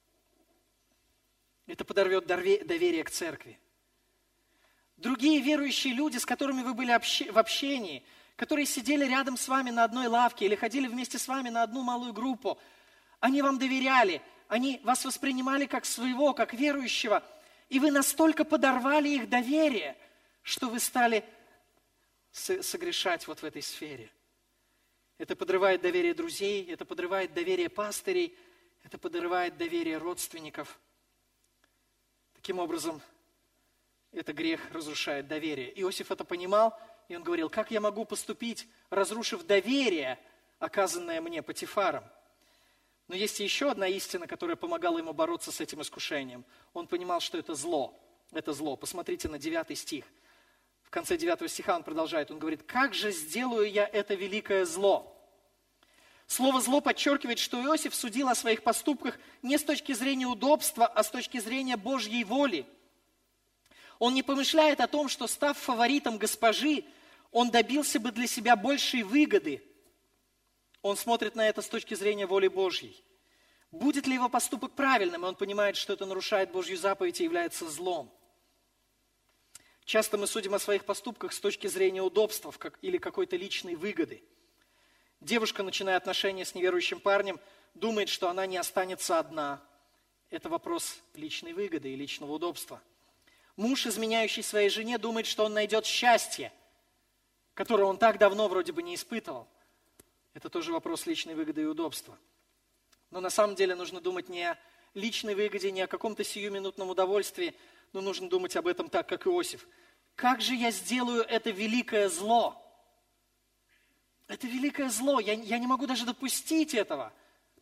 Это подорвет доверие к церкви. Другие верующие люди, с которыми вы были в общении, которые сидели рядом с вами на одной лавке или ходили вместе с вами на одну малую группу, они вам доверяли, они вас воспринимали как своего, как верующего, и вы настолько подорвали их доверие, что вы стали согрешать вот в этой сфере. Это подрывает доверие друзей, это подрывает доверие пастырей, это подрывает доверие родственников. Таким образом, это грех разрушает доверие. Иосиф это понимал, и он говорил: как я могу поступить, разрушив доверие, оказанное мне Потифаром? Но есть еще одна истина, которая помогала ему бороться с этим искушением. Он понимал, что это зло. Это зло. Посмотрите на девятый стих. В конце девятого стиха он продолжает, он говорит, «Как же сделаю я это великое зло?» Слово «зло» подчеркивает, что Иосиф судил о своих поступках не с точки зрения удобства, а с точки зрения Божьей воли. Он не помышляет о том, что, став фаворитом госпожи, он добился бы для себя большей выгоды. Он смотрит на это с точки зрения воли Божьей. Будет ли его поступок правильным, и он понимает, что это нарушает Божью заповедь и является злом. Часто мы судим о своих поступках с точки зрения удобства или какой-то личной выгоды. Девушка, начиная отношения с неверующим парнем, думает, что она не останется одна. Это вопрос личной выгоды и личного удобства. Муж, изменяющий своей жене, думает, что он найдет счастье, которое он так давно вроде бы не испытывал. Это тоже вопрос личной выгоды и удобства. Но на самом деле нужно думать не о личной выгоде, не о каком-то сиюминутном удовольствии, но нужно думать об этом так, как Иосиф. Как же я сделаю это великое зло? Это великое зло, я, я не могу даже допустить этого.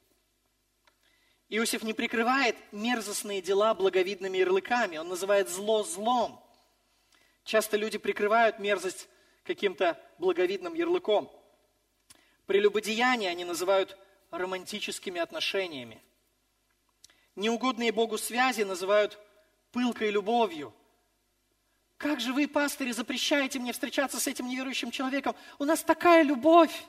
Иосиф не прикрывает мерзостные дела благовидными ярлыками, он называет зло злом. Часто люди прикрывают мерзость каким-то благовидным ярлыком. Прелюбодеяние они называют романтическими отношениями. Неугодные Богу связи называют пылкой любовью. Как же вы, пастыри, запрещаете мне встречаться с этим неверующим человеком? У нас такая любовь.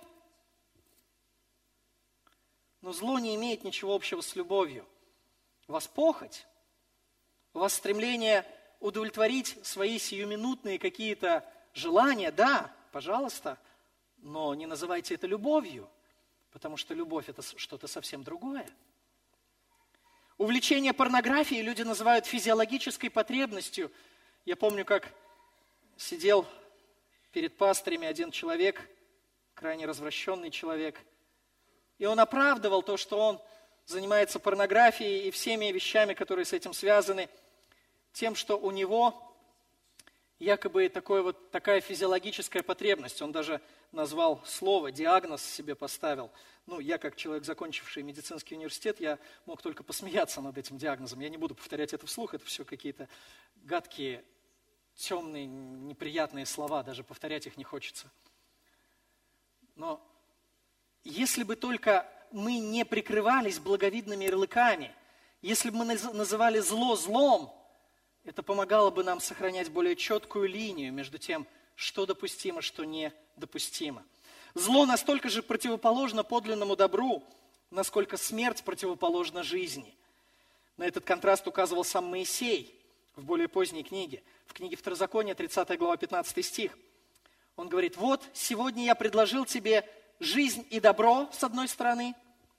Но зло не имеет ничего общего с любовью. У вас похоть, у вас стремление удовлетворить свои сиюминутные какие-то желания, да, пожалуйста, но не называйте это любовью, потому что любовь – это что-то совсем другое. Увлечение порнографией люди называют физиологической потребностью. Я помню, как сидел перед пастырями один человек, крайне развращенный человек, и он оправдывал то, что он занимается порнографией и всеми вещами, которые с этим связаны, тем, что у него якобы такой вот, такая физиологическая потребность. Он даже назвал слово, диагноз себе поставил. Ну, я как человек, закончивший медицинский университет, я мог только посмеяться над этим диагнозом. Я не буду повторять это вслух, это все какие-то гадкие, темные, неприятные слова, даже повторять их не хочется. Но если бы только мы не прикрывались благовидными ярлыками, если бы мы называли зло злом, это помогало бы нам сохранять более четкую линию между тем, что допустимо, что недопустимо. Зло настолько же противоположно подлинному добру, насколько смерть противоположна жизни. На этот контраст указывал сам Моисей в более поздней книге. В книге Второзакония, тридцатая глава, пятнадцатый стих. Он говорит, вот сегодня я предложил тебе жизнь и добро с одной стороны,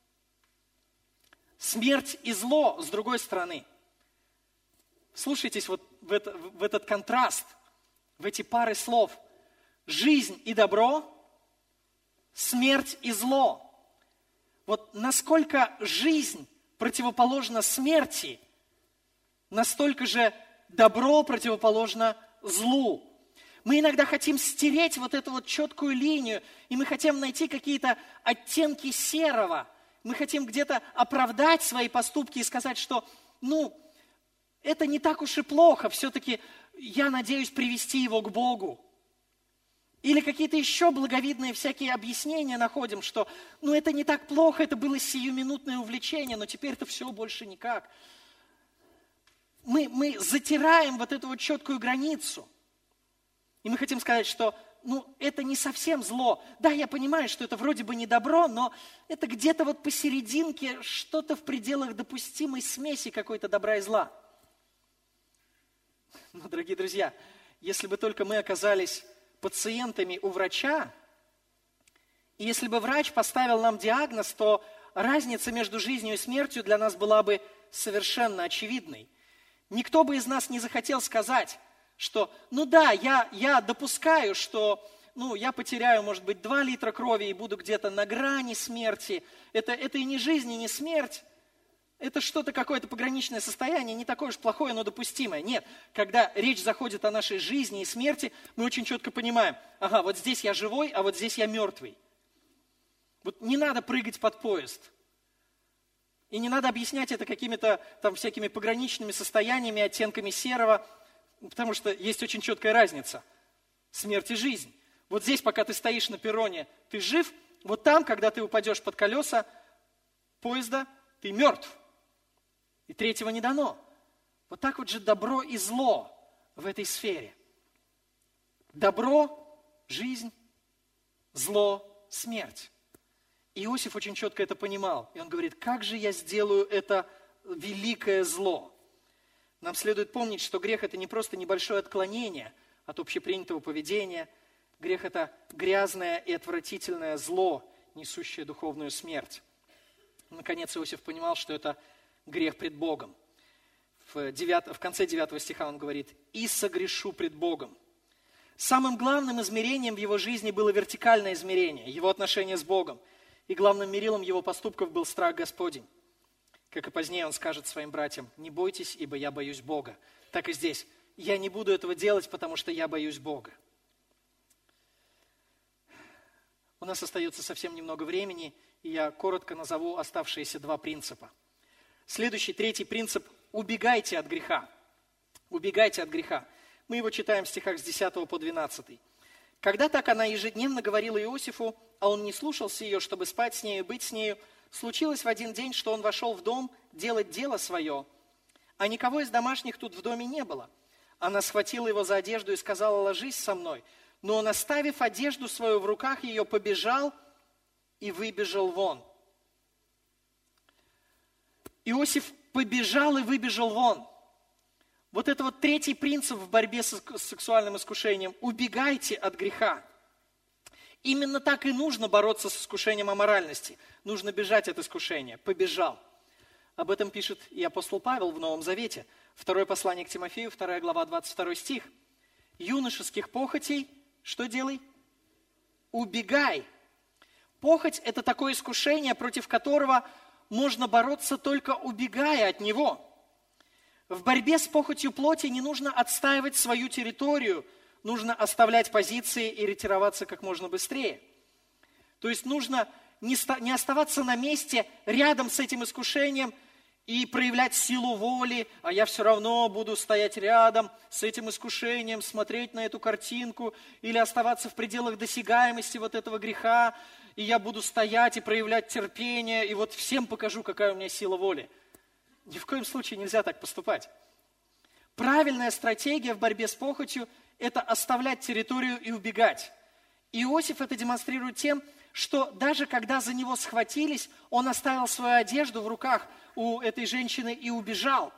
смерть и зло с другой стороны. Слушайтесь вот в, это, в этот контраст, в эти пары слов. Жизнь и добро, смерть и зло. Вот насколько жизнь противоположна смерти, настолько же добро противоположно злу. Мы иногда хотим стереть вот эту вот четкую линию, и мы хотим найти какие-то оттенки серого. Мы хотим где-то оправдать свои поступки и сказать, что, ну, это не так уж и плохо, все-таки я надеюсь привести его к Богу. Или какие-то еще благовидные всякие объяснения находим, что, ну, это не так плохо, это было сиюминутное увлечение, но теперь это все больше никак. Мы, мы затираем вот эту вот четкую границу. И мы хотим сказать, что, ну, это не совсем зло. Да, я понимаю, что это вроде бы не добро, но это где-то вот посерединке, что-то в пределах допустимой смеси какой-то добра и зла. Но, дорогие друзья, если бы только мы оказались пациентами у врача, и если бы врач поставил нам диагноз, то разница между жизнью и смертью для нас была бы совершенно очевидной. Никто бы из нас не захотел сказать, что, ну да, я, я допускаю, что, ну, я потеряю, может быть, два литра крови и буду где-то на грани смерти. Это, это и не жизнь, и не смерть. Это что-то, какое-то пограничное состояние, не такое уж плохое, но допустимое. Нет, когда речь заходит о нашей жизни и смерти, мы очень четко понимаем, ага, вот здесь я живой, а вот здесь я мертвый. Вот не надо прыгать под поезд. И не надо объяснять это какими-то там всякими пограничными состояниями, оттенками серого, потому что есть очень четкая разница. смерть и жизнь. Вот здесь, пока ты стоишь на перроне, ты жив. Вот там, когда ты упадешь под колеса поезда, ты мертв. И третьего не дано. Вот так вот же добро и зло в этой сфере. Добро – жизнь, зло – смерть. Иосиф очень четко это понимал. И он говорит, как же я сделаю это великое зло? Нам следует помнить, что грех – это не просто небольшое отклонение от общепринятого поведения. Грех – это грязное и отвратительное зло, несущее духовную смерть. Наконец, Иосиф понимал, что это грех пред Богом. В, девятом, в конце девятого стиха он говорит, «И согрешу пред Богом». Самым главным измерением в его жизни было вертикальное измерение, его отношение с Богом. И главным мерилом его поступков был страх Господень. Как и позднее он скажет своим братьям, «Не бойтесь, ибо я боюсь Бога». Так и здесь. Я не буду этого делать, потому что я боюсь Бога. У нас остается совсем немного времени, и я коротко назову оставшиеся два принципа. Следующий, третий принцип – убегайте от греха. Убегайте от греха. Мы его читаем в стихах с десятого по двенадцатый. «Когда так она ежедневно говорила Иосифу, а он не слушался ее, чтобы спать с нею, быть с нею, случилось в один день, что он вошел в дом делать дело свое, а никого из домашних тут в доме не было. Она схватила его за одежду и сказала, ложись со мной. Но он, оставив одежду свою в руках ее, побежал и выбежал вон». Иосиф побежал и выбежал вон. Вот это вот третий принцип в борьбе с сексуальным искушением. Убегайте от греха. Именно так и нужно бороться с искушением аморальности. Нужно бежать от искушения. Побежал. Об этом пишет и апостол Павел в Новом Завете. Второе послание к Тимофею, вторая глава, двадцать второй стих. «Юношеских похотей, что делай? Убегай». Похоть – это такое искушение, против которого можно бороться только убегая от него. В борьбе с похотью плоти не нужно отстаивать свою территорию, нужно оставлять позиции и ретироваться как можно быстрее. То есть нужно не, не оставаться на месте рядом с этим искушением и проявлять силу воли, а я все равно буду стоять рядом с этим искушением, смотреть на эту картинку, или оставаться в пределах досягаемости вот этого греха, и я буду стоять и проявлять терпение, и вот всем покажу, какая у меня сила воли. Ни в коем случае нельзя так поступать. Правильная стратегия в борьбе с похотью – это оставлять территорию и убегать. Иосиф это демонстрирует тем, что даже когда за него схватились, он оставил свою одежду в руках у этой женщины и убежал.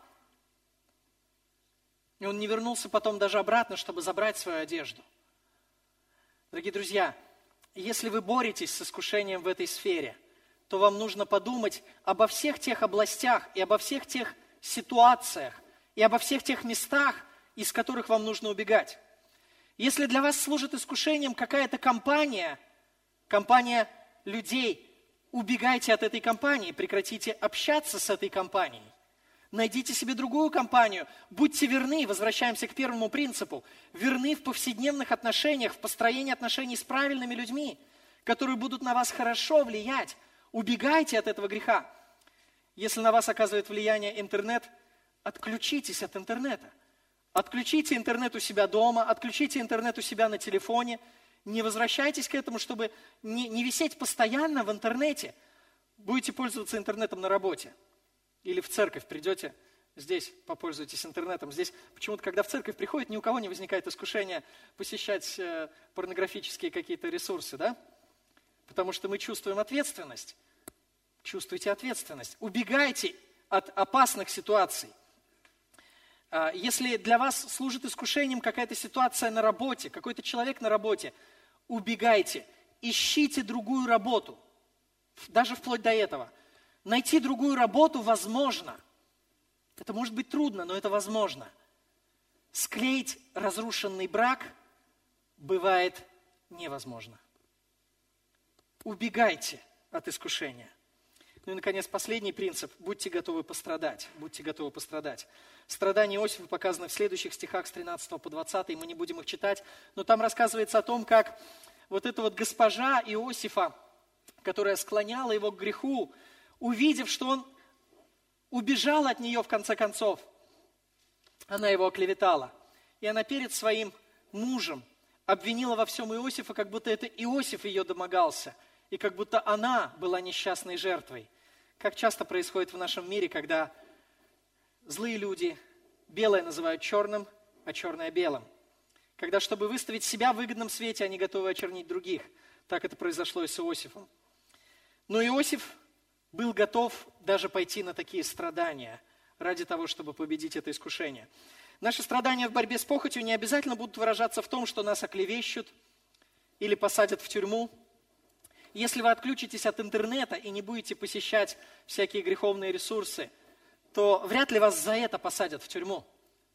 И он не вернулся потом даже обратно, чтобы забрать свою одежду. Дорогие друзья, если вы боретесь с искушением в этой сфере, то вам нужно подумать обо всех тех областях и обо всех тех ситуациях и обо всех тех местах, из которых вам нужно убегать. Если для вас служит искушением какая-то компания, компания людей, убегайте от этой компании, прекратите общаться с этой компанией. Найдите себе другую компанию, будьте верны, возвращаемся к первому принципу, верны в повседневных отношениях, в построении отношений с правильными людьми, которые будут на вас хорошо влиять. Убегайте от этого греха. Если на вас оказывает влияние интернет, отключитесь от интернета. Отключите интернет у себя дома, отключите интернет у себя на телефоне. Не возвращайтесь к этому, чтобы не, не висеть постоянно в интернете. Будете пользоваться интернетом на работе. Или в церковь придете, здесь попользуйтесь интернетом. Здесь почему-то, когда в церковь приходит, ни у кого не возникает искушения посещать э, порнографические какие-то ресурсы, да? Потому что мы чувствуем ответственность. Чувствуйте ответственность. Убегайте от опасных ситуаций. Если для вас служит искушением какая-то ситуация на работе, какой-то человек на работе, убегайте. Ищите другую работу. Даже вплоть до этого. Найти другую работу возможно. Это может быть трудно, но это возможно. Склеить разрушенный брак бывает невозможно. Убегайте от искушения. Ну и, наконец, последний принцип. Будьте готовы пострадать. Будьте готовы пострадать. Страдания Иосифа показаны в следующих стихах с тринадцатого по двадцатый. Мы не будем их читать. Но там рассказывается о том, как вот эта вот госпожа Иосифа, которая склоняла его к греху, увидев, что он убежал от нее в конце концов, она его оклеветала. И она перед своим мужем обвинила во всем Иосифа, как будто это Иосиф ее домогался, и как будто она была несчастной жертвой. Как часто происходит в нашем мире, когда злые люди белое называют черным, а черное белым. Когда, чтобы выставить себя в выгодном свете, они готовы очернить других. Так это произошло и с Иосифом. Но Иосиф был готов даже пойти на такие страдания ради того, чтобы победить это искушение. Наши страдания в борьбе с похотью не обязательно будут выражаться в том, что нас оклевещут или посадят в тюрьму. Если вы отключитесь от интернета и не будете посещать всякие греховные ресурсы, то вряд ли вас за это посадят в тюрьму.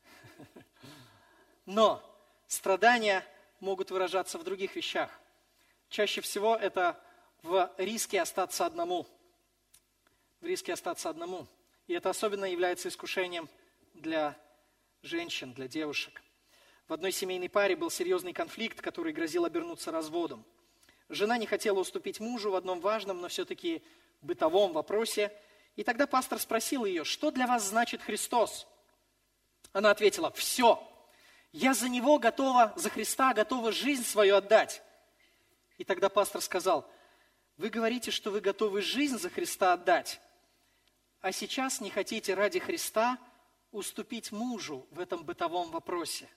Но страдания могут выражаться в других вещах. Чаще всего это в риске остаться одному. В риске остаться одному. И это особенно является искушением для женщин, для девушек. В одной семейной паре был серьезный конфликт, который грозил обернуться разводом. Жена не хотела уступить мужу в одном важном, но все-таки бытовом вопросе. И тогда пастор спросил ее: что для вас значит Христос? Она ответила: все. Я за Него готова, за Христа готова жизнь свою отдать. И тогда пастор сказал: вы говорите, что вы готовы жизнь за Христа отдать, а сейчас не хотите ради Христа уступить мужу в этом бытовом вопросе.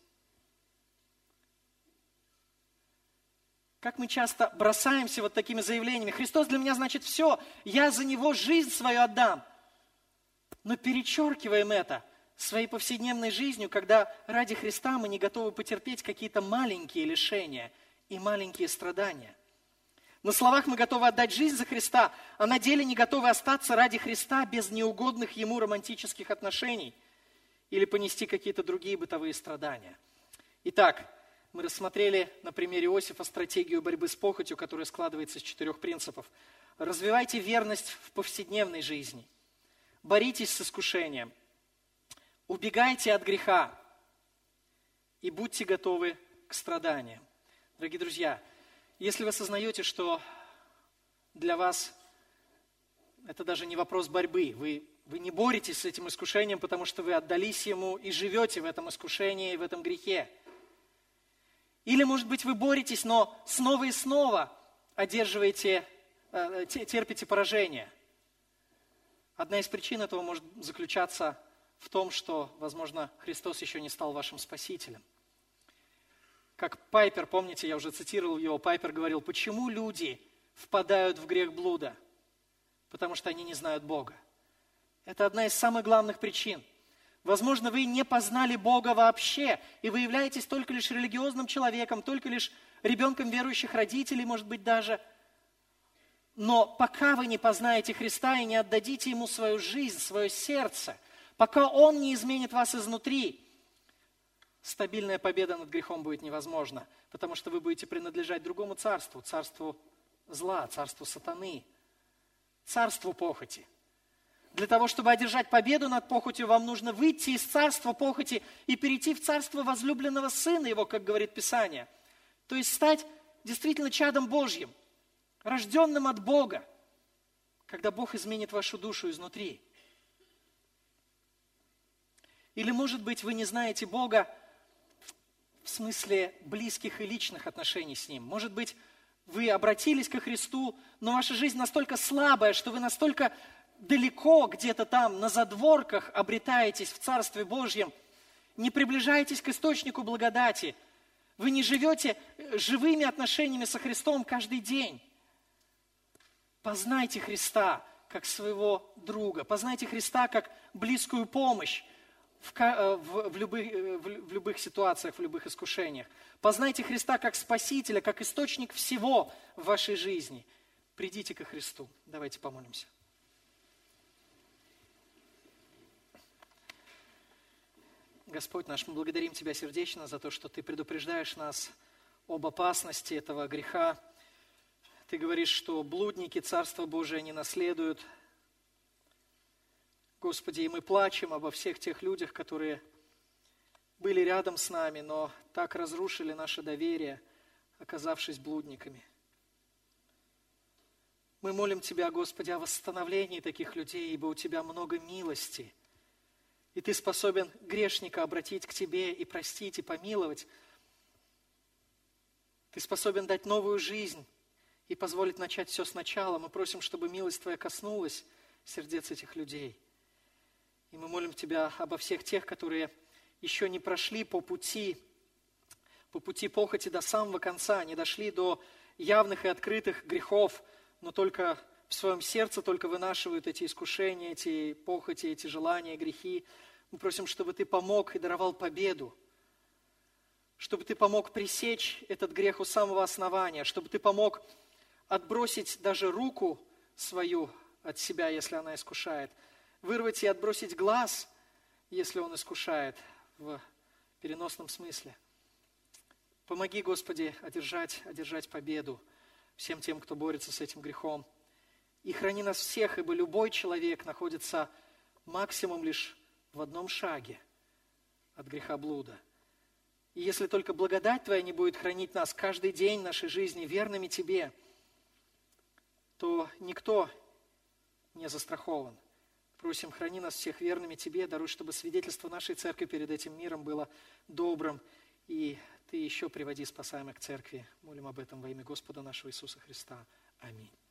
Как мы часто бросаемся вот такими заявлениями: Христос для меня значит все, я за Него жизнь свою отдам. Но перечеркиваем это своей повседневной жизнью, когда ради Христа мы не готовы потерпеть какие-то маленькие лишения и маленькие страдания. На словах мы готовы отдать жизнь за Христа, а на деле не готовы остаться ради Христа без неугодных Ему романтических отношений или понести какие-то другие бытовые страдания. Итак, мы рассмотрели на примере Иосифа стратегию борьбы с похотью, которая складывается из четырех принципов. Развивайте верность в повседневной жизни. Боритесь с искушением. Убегайте от греха. И будьте готовы к страданиям. Дорогие друзья, если вы осознаете, что для вас это даже не вопрос борьбы, вы, вы не боретесь с этим искушением, потому что вы отдались ему и живете в этом искушении, в этом грехе. Или, может быть, вы боретесь, но снова и снова одерживаете, терпите поражение. Одна из причин этого может заключаться в том, что, возможно, Христос еще не стал вашим спасителем. Как Пайпер, помните, я уже цитировал его, Пайпер говорил: почему люди впадают в грех блуда? Потому что они не знают Бога. Это одна из самых главных причин. Возможно, вы не познали Бога вообще, и вы являетесь только лишь религиозным человеком, только лишь ребенком верующих родителей, может быть, даже. Но пока вы не познаете Христа и не отдадите Ему свою жизнь, свое сердце, пока Он не изменит вас изнутри, стабильная победа над грехом будет невозможна, потому что вы будете принадлежать другому царству, царству зла, царству сатаны, царству похоти. Для того, чтобы одержать победу над похотью, вам нужно выйти из царства похоти и перейти в царство возлюбленного Сына Его, как говорит Писание. То есть стать действительно чадом Божьим, рожденным от Бога, когда Бог изменит вашу душу изнутри. Или, может быть, вы не знаете Бога в смысле близких и личных отношений с Ним. Может быть, вы обратились ко Христу, но ваша жизнь настолько слабая, что вы настолько далеко где-то там, на задворках, обретаетесь в Царстве Божьем, не приближаетесь к источнику благодати. Вы не живете живыми отношениями со Христом каждый день. Познайте Христа как своего друга, познайте Христа как близкую помощь в, в, в, любых, в любых ситуациях, в любых искушениях. Познайте Христа как Спасителя, как источник всего в вашей жизни. Придите ко Христу. Давайте помолимся. Господь наш, мы благодарим Тебя сердечно за то, что Ты предупреждаешь нас об опасности этого греха. Ты говоришь, что блудники Царство Божие не наследуют. Господи, и мы плачем обо всех тех людях, которые были рядом с нами, но так разрушили наше доверие, оказавшись блудниками. Мы молим Тебя, Господи, о восстановлении таких людей, ибо у Тебя много милости. И Ты способен грешника обратить к Тебе и простить, и помиловать. Ты способен дать новую жизнь и позволить начать все сначала. Мы просим, чтобы милость Твоя коснулась сердец этих людей. И мы молим Тебя обо всех тех, которые еще не прошли по пути, по пути похоти до самого конца, не дошли до явных и открытых грехов, но только в своем сердце только вынашивают эти искушения, эти похоти, эти желания, грехи. Мы просим, чтобы Ты помог и даровал победу, чтобы Ты помог пресечь этот грех у самого основания, чтобы Ты помог отбросить даже руку свою от себя, если она искушает, вырвать и отбросить глаз, если он искушает, в переносном смысле. Помоги, Господи, одержать, одержать победу всем тем, кто борется с этим грехом. И храни нас всех, ибо любой человек находится максимум лишь в одном шаге от греха блуда. И если только благодать Твоя не будет хранить нас каждый день нашей жизни верными Тебе, то никто не застрахован. Просим, храни нас всех верными Тебе, даруй, чтобы свидетельство нашей церкви перед этим миром было добрым, и Ты еще приводи спасаемых к церкви. Молим об этом во имя Господа нашего Иисуса Христа. Аминь.